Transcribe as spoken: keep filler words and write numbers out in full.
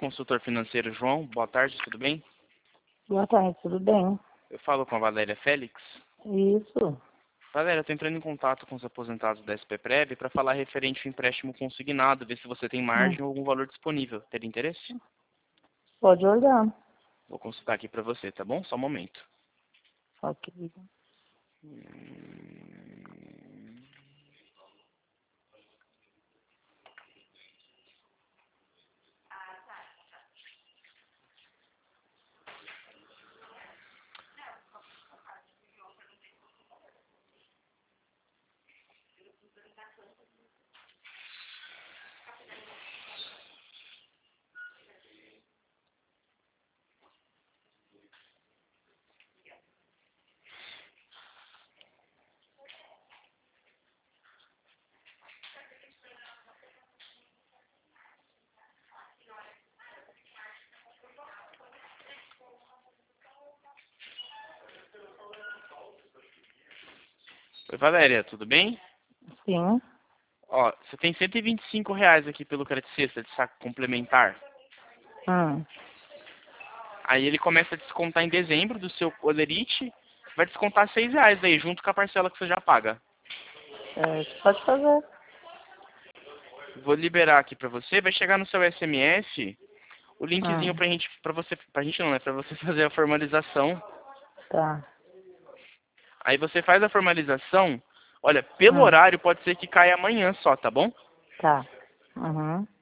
consultor financeiro João. Boa tarde, tudo bem? Boa tarde, tudo bem? Eu falo com a Valéria Félix. Isso. Valéria, eu estou entrando em contato com os aposentados da S P Prev para falar referente ao empréstimo consignado, ver se você tem margem Hum. ou algum valor disponível. Teria interesse? Pode olhar. Vou consultar aqui para você, tá bom? Só um momento. Ok. Oi, Valéria, tudo bem? Sim. Ó, você tem cento e vinte e cinco reais aqui pelo crédito sexta de saco complementar. Hum. Aí ele começa a descontar em dezembro do seu Olerite. Vai descontar seis reais aí, junto com a parcela que você já paga. É, pode fazer. Vou liberar aqui pra você. Vai chegar no seu S M S o linkzinho Hum. pra gente, pra você, pra gente não, né? Pra você fazer a formalização. Tá. Aí você faz a formalização. Olha, pelo Hum. horário pode ser que caia amanhã só, tá bom? Tá. Uhum.